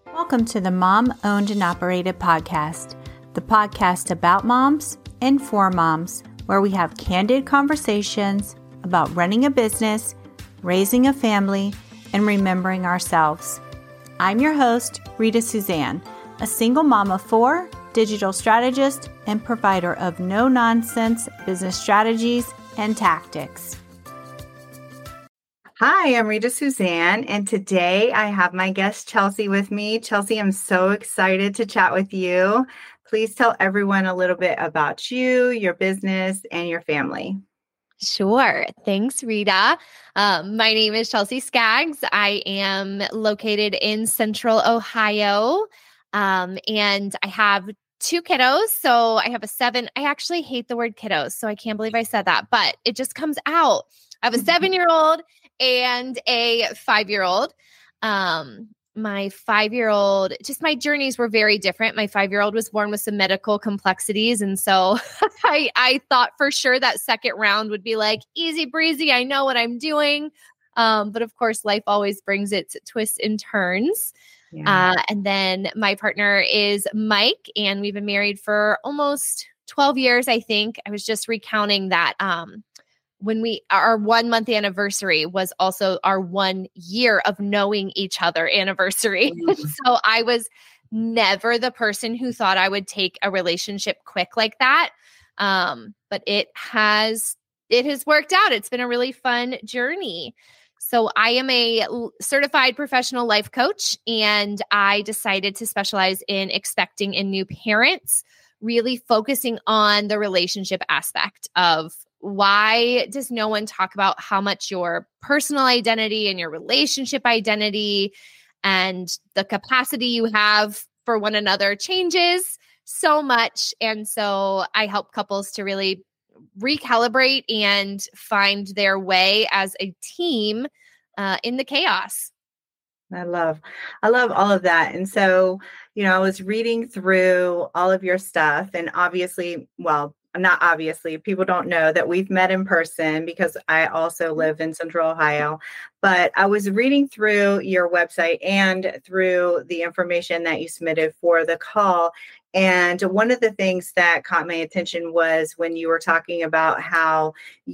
Welcome to the Mom Owned and Operated Podcast, the podcast about moms and for moms, where we have candid conversations about running a business, raising a family, and remembering ourselves. I'm your host, Rita Suzanne, a single mom of four, digital strategist, and provider of no-nonsense business strategies and tactics. Hi, I'm Rita Suzanne, and today I have my guest Chelsea with me. Chelsea, I'm so excited to chat with you. Please tell everyone a little bit about you, your business, and your family. Sure. Thanks, Rita. My name is Chelsea Skaggs. I am located in Central Ohio, and I have two kiddos. So I have a 7. I actually hate the word kiddos, so I can't believe I said that, but it just comes out. I have a 7-year-old and a 5-year-old. My 5-year-old, just my journeys were very different. My 5-year-old was born with some medical complexities. And so I thought for sure that second round would be like easy breezy. I know what I'm doing. But of course, life always brings its twists and turns. Yeah. And then my partner is Mike, and we've been married for almost 12 years, I think. I was just recounting that when our 1 month anniversary was also our 1 year of knowing each other anniversary. Mm-hmm. So I was never the person who thought I would take a relationship quick like that. But it has worked out. It's been a really fun journey. So I am a certified professional life coach, and I decided to specialize in expecting and new parents, really focusing on the relationship aspect of why does no one talk about how much your personal identity and your relationship identity and the capacity you have for one another changes so much. And so I help couples to really recalibrate and find their way as a team in the chaos. I love all of that. And so, I was reading through all of your stuff, and obviously, well, not obviously, people don't know that we've met in person because I also live in Central Ohio. But I was reading through your website and through the information that you submitted for the call. And one of the things that caught my attention was when you were talking about how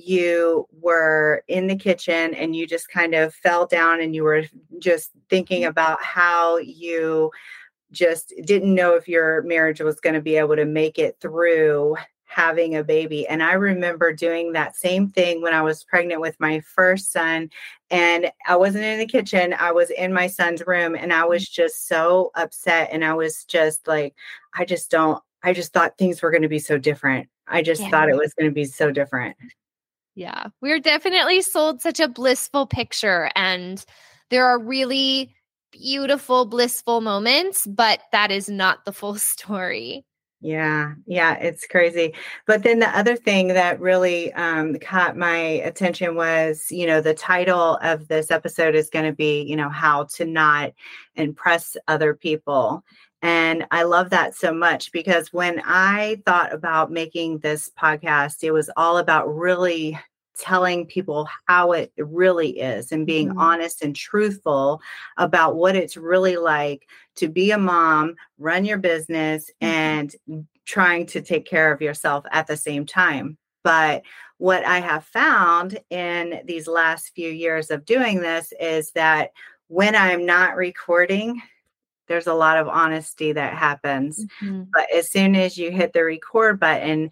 you were in the kitchen and you just kind of fell down and you were just thinking about how you just didn't know if your marriage was going to be able to make it through having a baby. And I remember doing that same thing when I was pregnant with my first son, and I wasn't in the kitchen. I was in my son's room, and I was just so upset. And I was just like, I just thought things were going to be so different. I just thought it was going to be so different. Yeah. We're definitely sold such a blissful picture, and there are really beautiful, blissful moments, but that is not the full story. Yeah, it's crazy. But then the other thing that really caught my attention was, the title of this episode is going to be, how to not impress other people. And I love that so much because when I thought about making this podcast, it was all about really telling people how it really is and being honest and truthful about what it's really like to be a mom, run your business, and trying to take care of yourself at the same time. But what I have found in these last few years of doing this is that when I'm not recording, there's a lot of honesty that happens. Mm-hmm. But as soon as you hit the record button,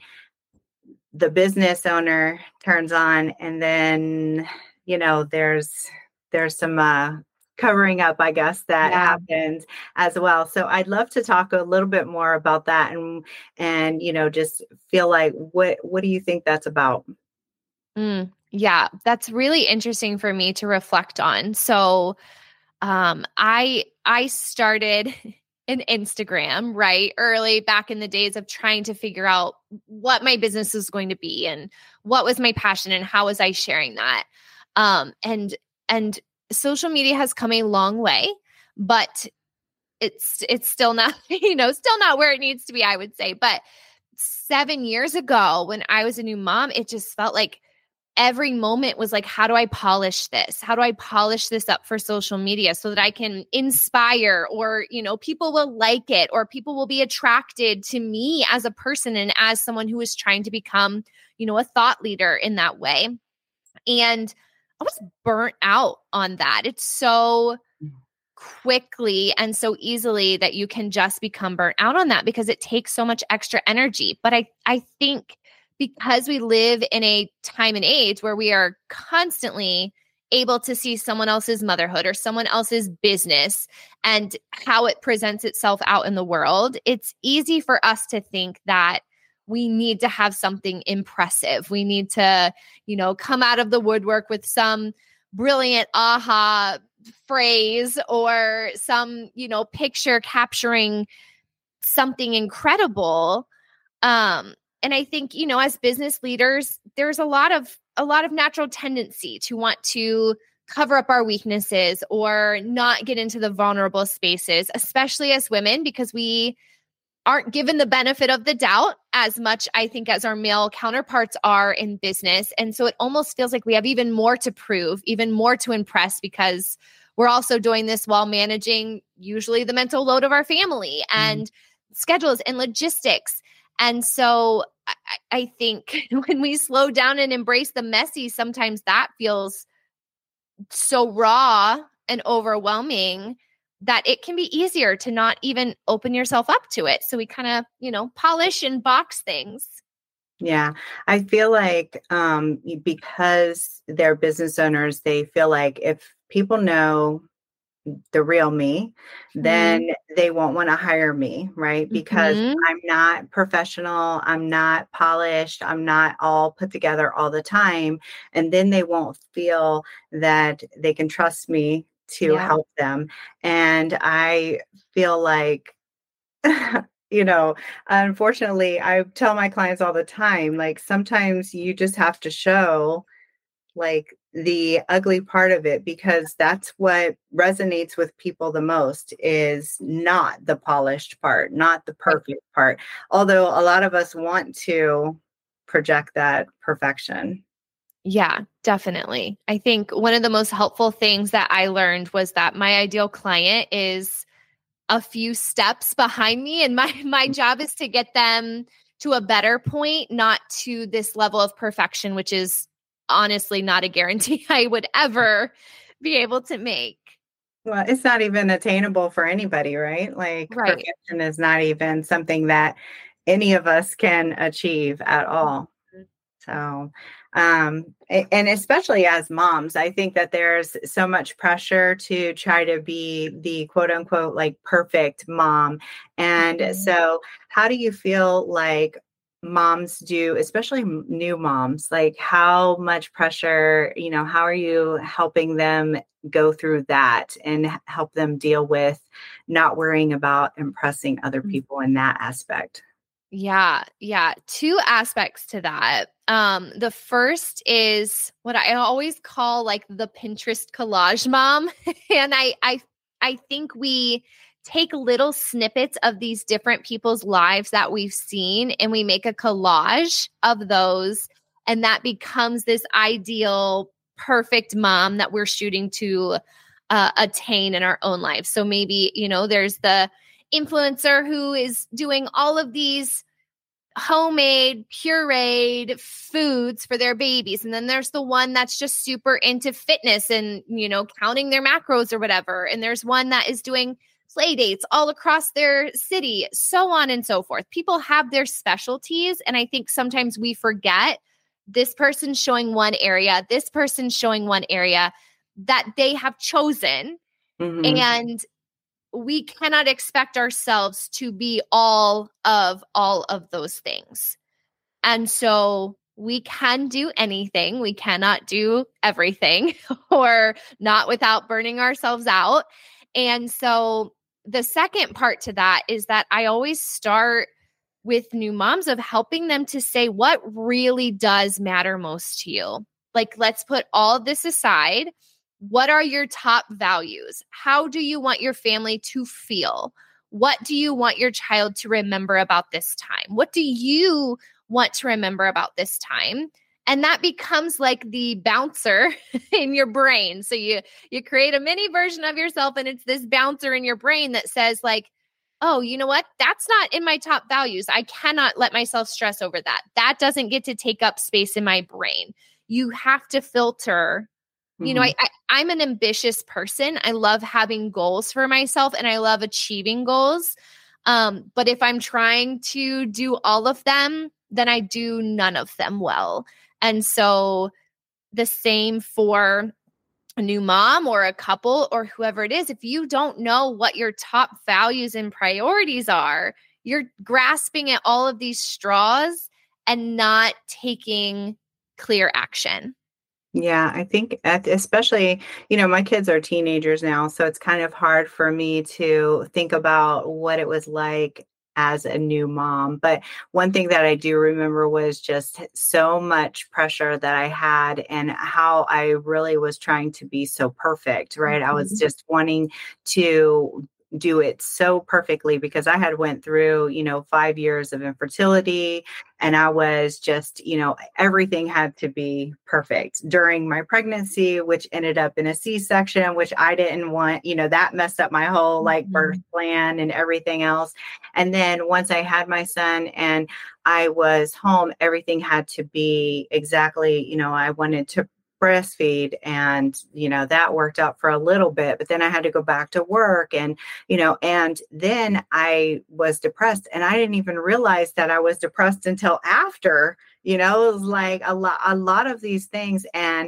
the business owner turns on, and then, there's some covering up, I guess, that happens as well. So I'd love to talk a little bit more about that and just feel like, what do you think that's about? Yeah, that's really interesting for me to reflect on. So I started an Instagram, right? Early back in the days of trying to figure out what my business was going to be and what was my passion and how was I sharing that. And social media has come a long way, but it's still not, still not where it needs to be, I would say. But 7 years ago when I was a new mom, it just felt like every moment was like, how do I polish this? How do I polish this up for social media so that I can inspire, or, people will like it, or people will be attracted to me as a person and as someone who is trying to become, a thought leader in that way. And I was burnt out on that. It's so quickly and so easily that you can just become burnt out on that because it takes so much extra energy. But I think because we live in a time and age where we are constantly able to see someone else's motherhood or someone else's business and how it presents itself out in the world, it's easy for us to think that we need to have something impressive. We need to, come out of the woodwork with some brilliant aha phrase or some, picture capturing something incredible. And I think, as business leaders, there's a lot of natural tendency to want to cover up our weaknesses or not get into the vulnerable spaces, especially as women, because we aren't given the benefit of the doubt as much, I think, as our male counterparts are in business. And so it almost feels like we have even more to prove, even more to impress, because we're also doing this while managing usually the mental load of our family and schedules and logistics. And so I think when we slow down and embrace the messy, sometimes that feels so raw and overwhelming that it can be easier to not even open yourself up to it. So we kind of, polish and box things. Yeah. I feel like because they're business owners, they feel like if people know the real me, then they won't want to hire me, right? Because I'm not professional, I'm not polished, I'm not all put together all the time. And then they won't feel that they can trust me to help them. And I feel like, unfortunately, I tell my clients all the time, like, sometimes you just have to show like the ugly part of it, because that's what resonates with people the most, is not the polished part, not the perfect part. Although a lot of us want to project that perfection. Yeah, definitely. I think one of the most helpful things that I learned was that my ideal client is a few steps behind me, and my job is to get them to a better point, not to this level of perfection, which is honestly not a guarantee I would ever be able to make. Well, it's not even attainable for anybody, right? Like perfection is not even something that any of us can achieve at all. So, and especially as moms, I think that there's so much pressure to try to be the quote unquote, like, perfect mom. And so how do you feel like moms do, especially new moms, like how much pressure, how are you helping them go through that and help them deal with not worrying about impressing other people in that aspect? Yeah. Two aspects to that. The first is what I always call like the Pinterest collage mom. And I think we take little snippets of these different people's lives that we've seen and we make a collage of those. And that becomes this ideal, perfect mom that we're shooting to attain in our own lives. So maybe, there's the influencer who is doing all of these homemade pureed foods for their babies. And then there's the one that's just super into fitness and, counting their macros or whatever. And there's one that is doing play dates all across their city, so on and so forth. People have their specialties. And I think sometimes we forget this person's showing one area, this person's showing one area that they have chosen. And we cannot expect ourselves to be all of those things. And so we can do anything. We cannot do everything, or not without burning ourselves out. And so the second part to that is that I always start with new moms of helping them to say what really does matter most to you. Like, let's put all of this aside. What are your top values? How do you want your family to feel? What do you want your child to remember about this time? What do you want to remember about this time? And that becomes like the bouncer in your brain. So you create a mini version of yourself, and it's this bouncer in your brain that says like, oh, you know what? That's not in my top values. I cannot let myself stress over that. That doesn't get to take up space in my brain. You have to filter. You know, I'm an ambitious person. I love having goals for myself, and I love achieving goals. But if I'm trying to do all of them, then I do none of them well. And so the same for a new mom or a couple or whoever it is. If you don't know what your top values and priorities are, you're grasping at all of these straws and not taking clear action. Yeah, I think especially, my kids are teenagers now, so it's kind of hard for me to think about what it was like as a new mom. But one thing that I do remember was just so much pressure that I had and how I really was trying to be so perfect, right? I was just wanting to do it so perfectly because I had went through, 5 years of infertility, and I was just, everything had to be perfect during my pregnancy, which ended up in a C-section, which I didn't want, that messed up my whole like birth plan and everything else. And then once I had my son and I was home, everything had to be exactly, I wanted to breastfeed, and that worked out for a little bit, but then I had to go back to work, and and then I was depressed, and I didn't even realize that I was depressed until after. It was like a lot of these things, and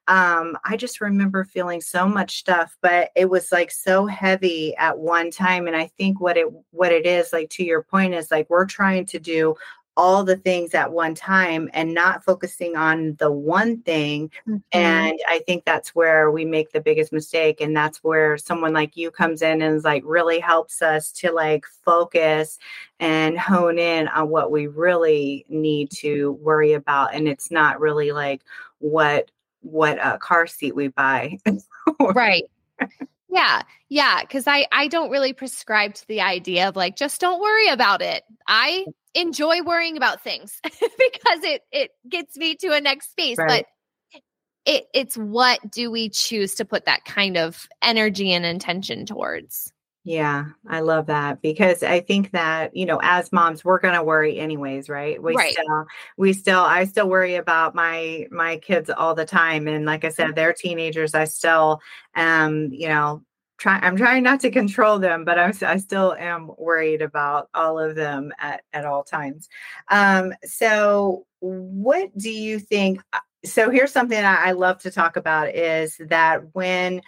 I just remember feeling so much stuff, but it was like so heavy at one time. And I think what it is, like, to your point, is like we're trying to do all the things at one time and not focusing on the one thing. And I think that's where we make the biggest mistake. And that's where someone like you comes in and is like really helps us to like focus and hone in on what we really need to worry about. And it's not really like what car seat we buy. Right. Yeah. Yeah. Cause I don't really prescribe to the idea of like, just don't worry about it. I enjoy worrying about things because it gets me to a next space. Right. But it's what do we choose to put that kind of energy and intention towards? Yeah, I love that, because I think that, as moms, we're going to worry anyways, right? I still worry about my kids all the time. And like I said, they're teenagers. I still I'm trying not to control them, but I still am worried about all of them at all times. So what do you think? So here's something I love to talk about is that when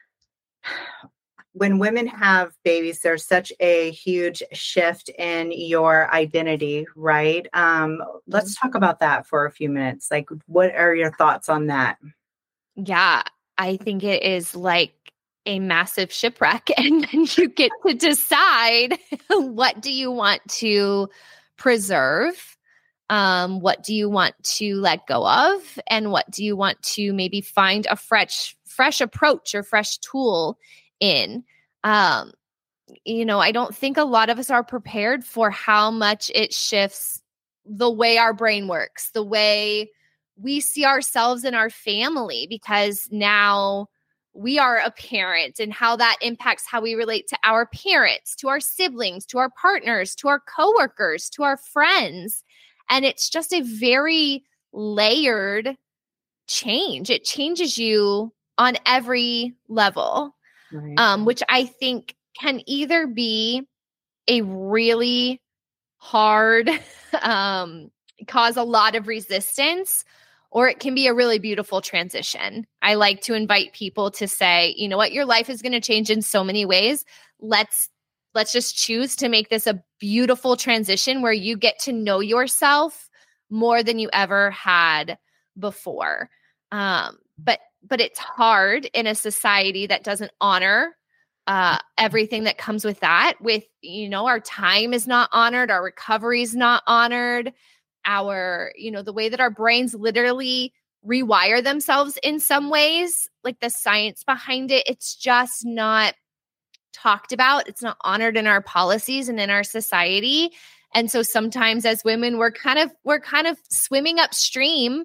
women have babies, there's such a huge shift in your identity, right? Let's talk about that for a few minutes. Like, what are your thoughts on that? Yeah, I think it is like a massive shipwreck, and then you get to decide what do you want to preserve, what do you want to let go of, and what do you want to maybe find a fresh approach or fresh tool in. I don't think a lot of us are prepared for how much it shifts the way our brain works, the way we see ourselves and our family, because now we are a parent, and how that impacts how we relate to our parents, to our siblings, to our partners, to our coworkers, to our friends. And it's just a very layered change. It changes you on every level, Right. which I think can either be a really hard, cause a lot of resistance, or it can be a really beautiful transition. I like to invite people to say, you know what, your life is going to change in so many ways. Let's just choose to make this a beautiful transition where you get to know yourself more than you ever had before. But it's hard in a society that doesn't honor everything that comes with that. With, our time is not honored, our recovery is not honored, the way that our brains literally rewire themselves in some ways, like the science behind it, it's just not talked about. It's not honored in our policies and in our society. And so sometimes as women, we're kind of swimming upstream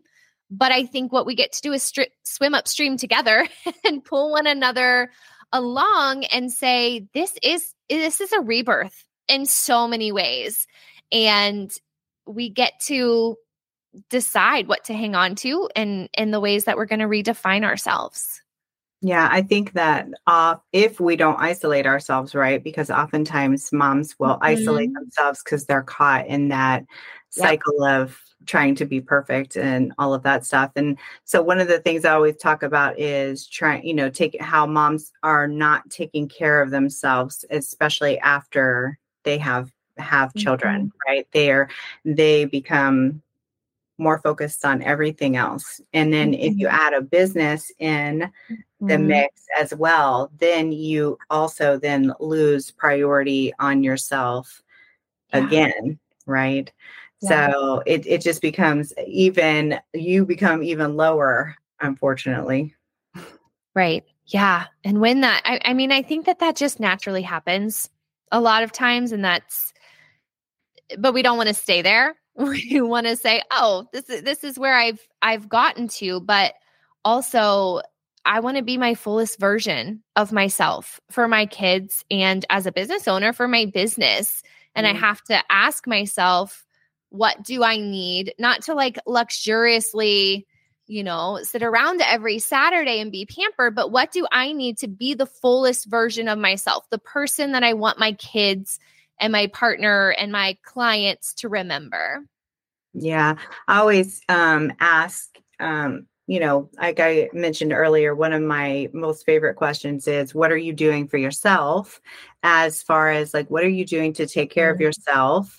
But I think what we get to do is swim upstream together and pull one another along and say, this is a rebirth in so many ways. And we get to decide what to hang on to and in the ways that we're going to redefine ourselves. Yeah, I think that if we don't isolate ourselves, right, because oftentimes moms will isolate themselves because they're caught in that cycle of trying to be perfect and all of that stuff. And so one of the things I always talk about is take how moms are not taking care of themselves, especially after they have children, right? They become more focused on everything else. And then if you add a business in the mix as well, then you also then lose priority on yourself again, right? Yeah. So it just becomes you become even lower, unfortunately. Right. Yeah. And when that, I mean, I think that just naturally happens a lot of times, and but we don't want to stay there. We want to say, oh, this is where I've gotten to, but also I want to be my fullest version of myself for my kids and as a business owner for my business. And I have to ask myself, what do I need? Not to like luxuriously, sit around every Saturday and be pampered, but what do I need to be the fullest version of myself, the person that I want my kids and my partner and my clients to remember? Yeah, I always ask, like I mentioned earlier, one of my most favorite questions is, what are you doing for yourself? As far as like, what are you doing to take care of yourself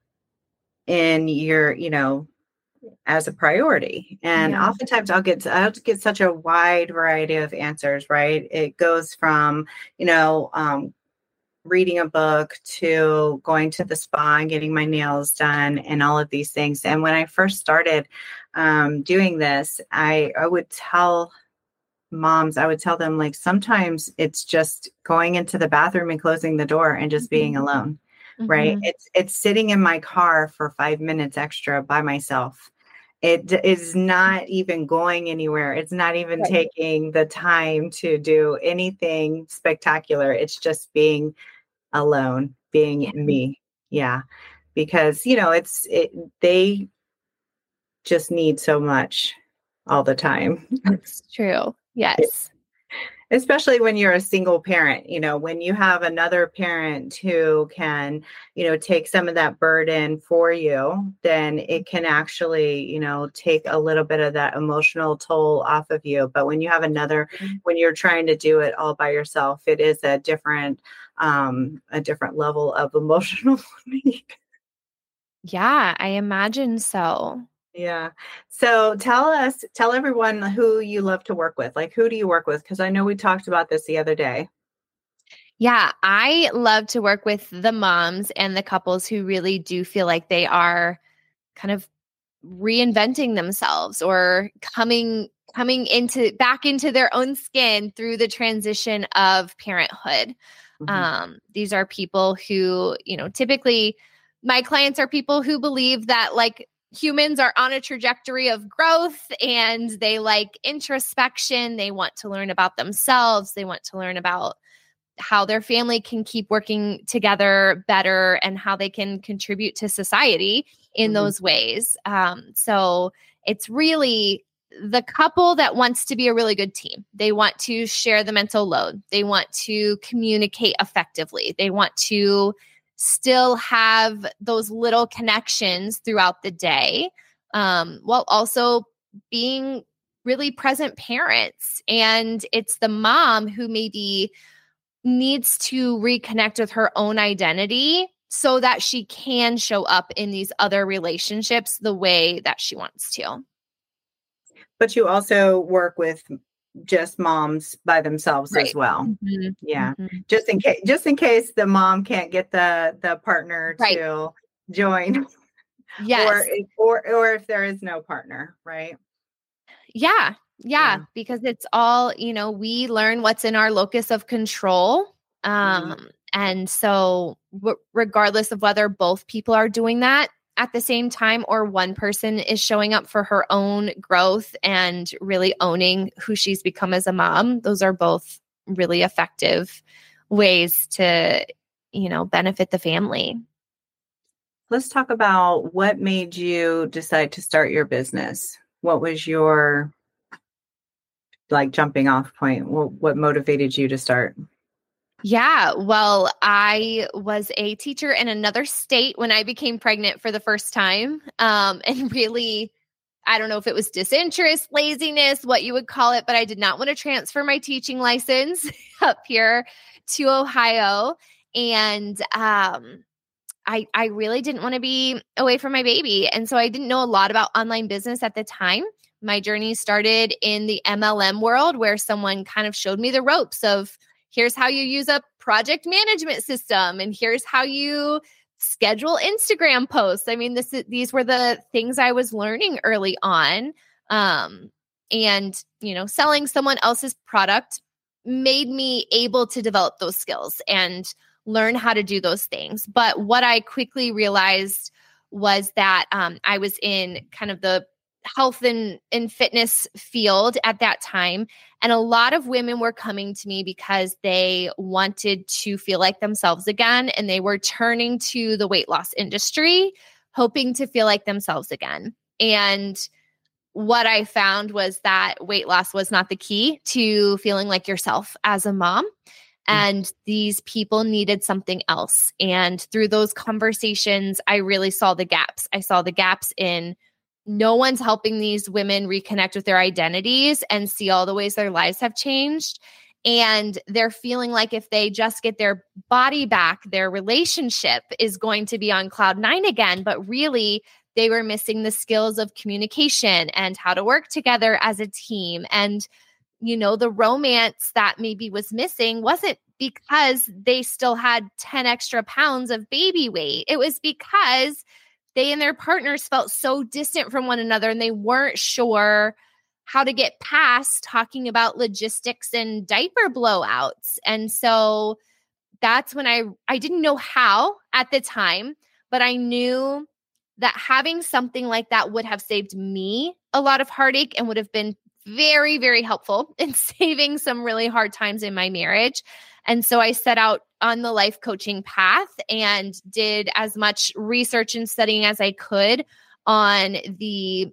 in your, as a priority? And oftentimes I'll get such a wide variety of answers, right? It goes from, reading a book to going to the spa and getting my nails done and all of these things. And when I first started doing this, I would tell moms, I would tell them, like, sometimes it's just going into the bathroom and closing the door and just being alone, right? It's sitting in my car for 5 minutes extra by myself. It is not even going anywhere. It's not even taking the time to do anything spectacular. It's just being alone, being me. Yeah. Because, they just need so much all the time. That's true. Yes. Especially when you're a single parent, when you have another parent who can, take some of that burden for you, then it can actually, take a little bit of that emotional toll off of you. But when you have when you're trying to do it all by yourself, it is a different level of emotional need. Yeah, I imagine so. Yeah. So tell everyone who you love to work with. Like, who do you work with? Because I know we talked about this the other day. Yeah, I love to work with the moms and the couples who really do feel like they are kind of reinventing themselves or coming back into their own skin through the transition of parenthood. These are people who, typically my clients are people who believe that like humans are on a trajectory of growth and they like introspection. They want to learn about themselves. They want to learn about how their family can keep working together better and how they can contribute to society in those ways. So it's really the couple that wants to be a really good team. They want to share the mental load. They want to communicate effectively. They want to still have those little connections throughout the day, while also being really present parents. And it's the mom who maybe needs to reconnect with her own identity so that she can show up in these other relationships the way that she wants to. But you also work with just moms by themselves as well. Yeah. Just in case the mom can't get the partner to join. Yes. Or if there is no partner, right? Yeah, because it's all, we learn what's in our locus of control. And so regardless of whether both people are doing that, at the same time, or one person is showing up for her own growth and really owning who she's become as a mom. Those are both really effective ways to, benefit the family. Let's talk about what made you decide to start your business. What was your jumping off point? What motivated you to start? Yeah, well, I was a teacher in another state when I became pregnant for the first time. And really, I don't know if it was disinterest, laziness, what you would call it, but I did not want to transfer my teaching license up here to Ohio. And I really didn't want to be away from my baby. And so I didn't know a lot about online business at the time. My journey started in the MLM world, where someone kind of showed me the ropes of, here's how you use a project management system, and here's how you schedule Instagram posts. I mean, these were the things I was learning early on. And, selling someone else's product made me able to develop those skills and learn how to do those things. But what I quickly realized was that I was in kind of the health and fitness field at that time. And a lot of women were coming to me because they wanted to feel like themselves again. And they were turning to the weight loss industry, hoping to feel like themselves again. And what I found was that weight loss was not the key to feeling like yourself as a mom. And these people needed something else. And through those conversations, I really saw the gaps. I saw the gaps in no one's helping these women reconnect with their identities and see all the ways their lives have changed. And they're feeling like if they just get their body back, their relationship is going to be on cloud 9 again. But really, they were missing the skills of communication and how to work together as a team. And the romance that maybe was missing wasn't because they still had 10 extra pounds of baby weight. It was because they and their partners felt so distant from one another, and they weren't sure how to get past talking about logistics and diaper blowouts. And so that's when I didn't know how at the time, but I knew that having something like that would have saved me a lot of heartache and would have been very, very helpful in saving some really hard times in my marriage. And so I set out on the life coaching path and did as much research and studying as I could on the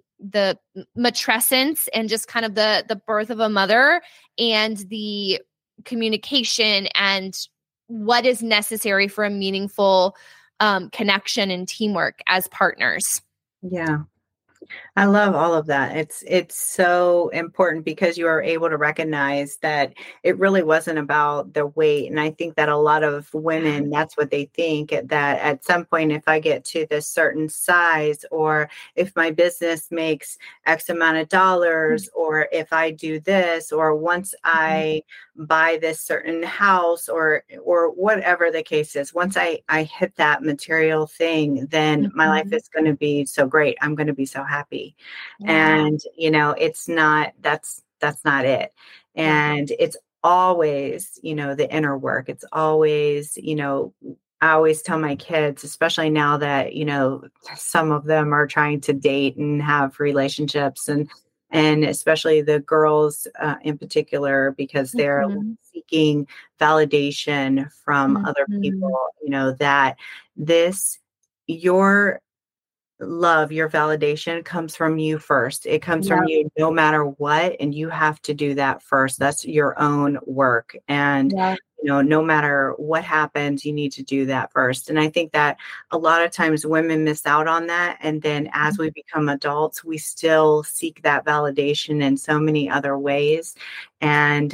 matrescence and just kind of the birth of a mother and the communication and what is necessary for a meaningful connection and teamwork as partners. Yeah. I love all of that. It's so important because you are able to recognize that it really wasn't about the weight. And I think that a lot of women, that's what they think, that at some point, if I get to this certain size, or if my business makes X amount of dollars, or if I do this, or once I buy this certain house, or whatever the case is, once I hit that material thing, then my life is going to be so great. I'm going to be so happy. And, it's not, that's not it. And it's always, the inner work. It's always, I always tell my kids, especially now that, some of them are trying to date and have relationships, and especially the girls in particular, because they're seeking validation from other people, that your love, your validation comes from you first. It comes from you no matter what. And you have to do that first. That's your own work. And, no matter what happens, you need to do that first. And I think that a lot of times women miss out on that. And then as we become adults, we still seek that validation in so many other ways. And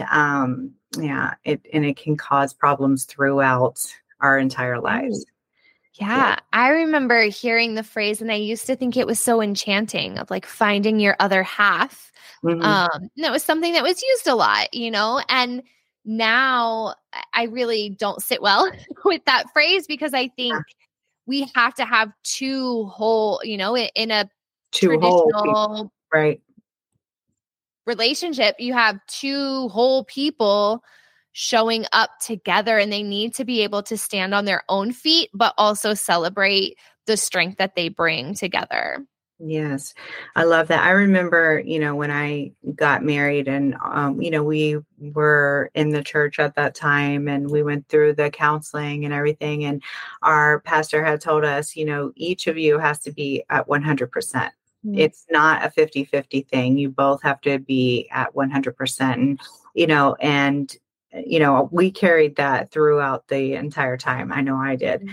it can cause problems throughout our entire lives. Yeah, I remember hearing the phrase, and I used to think it was so enchanting, of finding your other half. And it was something that was used a lot, and now I really don't sit well with that phrase, because I think we have to have two whole, in a traditional right relationship, you have two whole people showing up together, and they need to be able to stand on their own feet, but also celebrate the strength that they bring together. Yes, I love that. I remember, when I got married and, we were in the church at that time and we went through the counseling and everything. And our pastor had told us, each of you has to be at 100%. It's not a 50-50 thing. You both have to be at 100%. And, we carried that throughout the entire time. I know I did.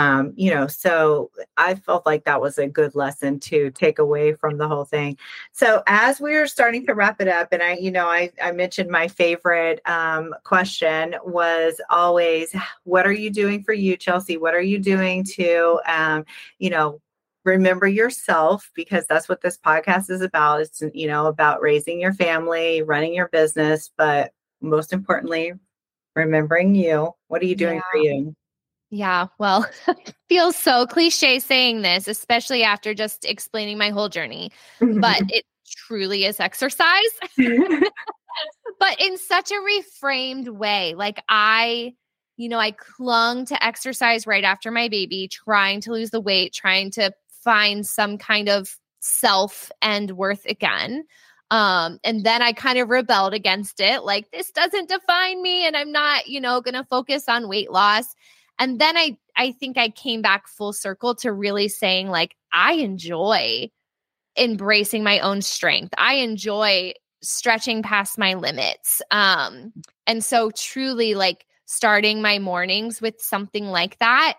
So I felt like that was a good lesson to take away from the whole thing. So as we were starting to wrap it up, and I mentioned my favorite question was always, what are you doing for you, Chelsea? What are you doing to, remember yourself, because that's what this podcast is about. It's, about raising your family, running your business, but most importantly, remembering you. What are you doing for you? Yeah. Well, it feels so cliche saying this, especially after just explaining my whole journey, but it truly is exercise, but in such a reframed way. Like I clung to exercise right after my baby, trying to lose the weight, trying to find some kind of self and worth again. And then I kind of rebelled against it. Like, this doesn't define me and I'm not, going to focus on weight loss. And then I think I came back full circle to really saying, like, I enjoy embracing my own strength. I enjoy stretching past my limits. And so truly, like, starting my mornings with something like that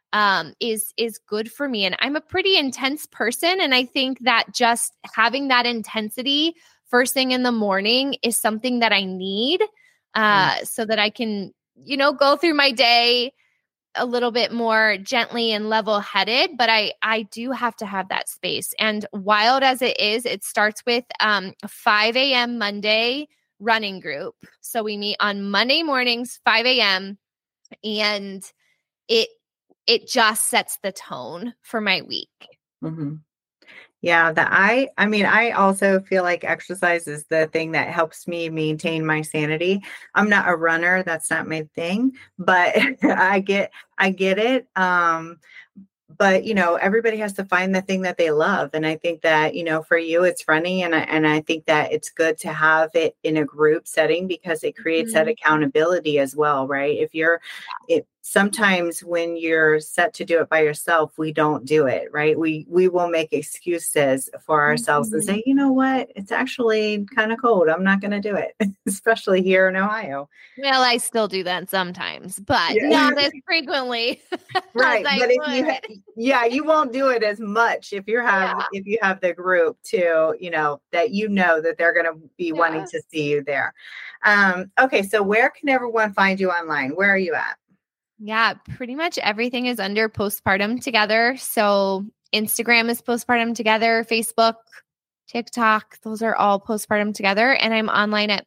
is good for me. And I'm a pretty intense person. And I think that just having that intensity first thing in the morning is something that I need so that I can, go through my day a little bit more gently and level-headed. But I do have to have that space. And wild as it is, it starts with 5 a.m. Monday running group. So we meet on Monday mornings, 5 a.m. and it just sets the tone for my week. Mm-hmm. Yeah, I also feel like exercise is the thing that helps me maintain my sanity. I'm not a runner. That's not my thing, but I get it. But, everybody has to find the thing that they love. And I think that, for you, it's running. And I think that it's good to have it in a group setting because it creates that accountability as well, right? Sometimes when you're set to do it by yourself, we don't do it, right? We will make excuses for ourselves and say, you know what? It's actually kind of cold. I'm not going to do it, especially here in Ohio. Well, I still do that sometimes, but not as frequently. Right. But you won't do it as much if you have the group to, that they're going to be wanting to see you there. Okay. So where can everyone find you online? Where are you at? Yeah, pretty much everything is under Postpartum Together. So Instagram is Postpartum Together, Facebook, TikTok, those are all Postpartum Together. And I'm online at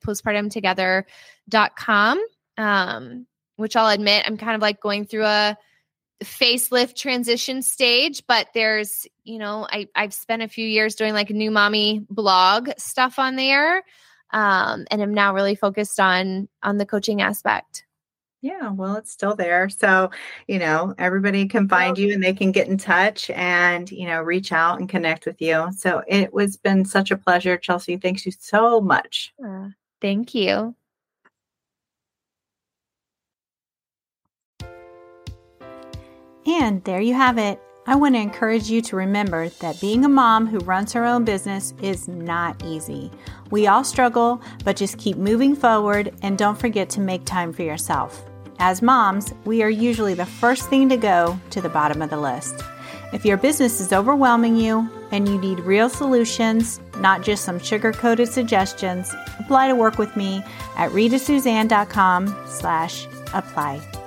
postpartumtogether.com, which I'll admit I'm kind of like going through a facelift transition stage, but there's, I've spent a few years doing like new mommy blog stuff on there. And I'm now really focused on the coaching aspect. Yeah, well, it's still there. So, everybody can find you and they can get in touch and, reach out and connect with you. So it was been such a pleasure, Chelsea. Thanks you so much. Thank you. And there you have it. I want to encourage you to remember that being a mom who runs her own business is not easy. We all struggle, but just keep moving forward and don't forget to make time for yourself. As moms, we are usually the first thing to go to the bottom of the list. If your business is overwhelming you and you need real solutions, not just some sugar-coated suggestions, apply to work with me at ritasuzanne.com/apply.